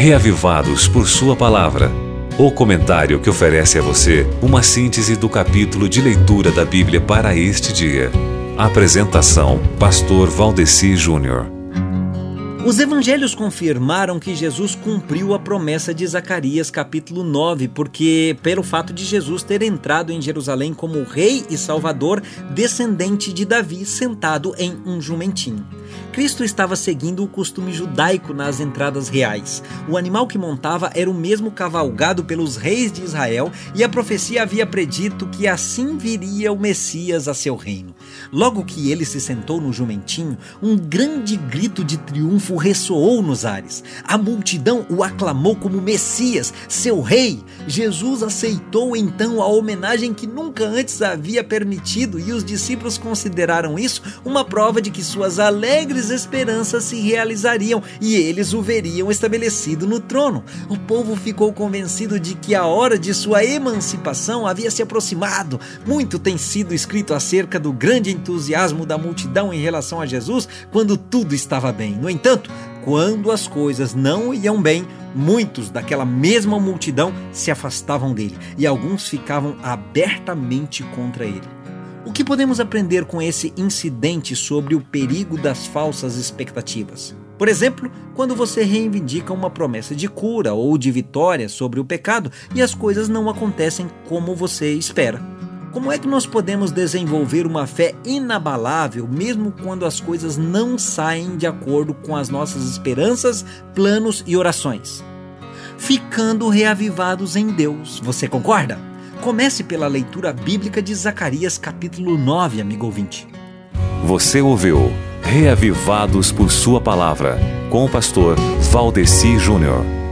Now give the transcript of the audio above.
Reavivados por Sua Palavra. O comentário que oferece a você uma síntese do capítulo de leitura da Bíblia para este dia. Apresentação: Pastor Valdeci Júnior. Os evangelhos confirmaram que Jesus cumpriu a promessa de Zacarias capítulo 9, porque pelo fato de Jesus ter entrado em Jerusalém como rei e salvador, descendente de Davi, sentado em um jumentinho. Cristo estava seguindo o costume judaico nas entradas reais. O animal que montava era o mesmo cavalgado pelos reis de Israel, e a profecia havia predito que assim viria o Messias a seu reino. Logo que ele se sentou no jumentinho, um grande grito de triunfo ressoou nos ares. A multidão o aclamou como Messias, seu rei. Jesus aceitou então a homenagem que nunca antes havia permitido, e os discípulos consideraram isso uma prova de que suas alegres esperanças se realizariam e eles o veriam estabelecido no trono. O povo ficou convencido de que a hora de sua emancipação havia se aproximado. Muito tem sido escrito acerca do grande entusiasmo da multidão em relação a Jesus quando tudo estava bem. No entanto, quando as coisas não iam bem, muitos daquela mesma multidão se afastavam dele e alguns ficavam abertamente contra ele. O que podemos aprender com esse incidente sobre o perigo das falsas expectativas? Por exemplo, quando você reivindica uma promessa de cura ou de vitória sobre o pecado e as coisas não acontecem como você espera. Como é que nós podemos desenvolver uma fé inabalável mesmo quando as coisas não saem de acordo com as nossas esperanças, planos e orações? Ficando reavivados em Deus. Você concorda? Comece pela leitura bíblica de Zacarias capítulo 9, amigo ouvinte. Você ouviu Reavivados por Sua Palavra, com o pastor Valdeci Júnior.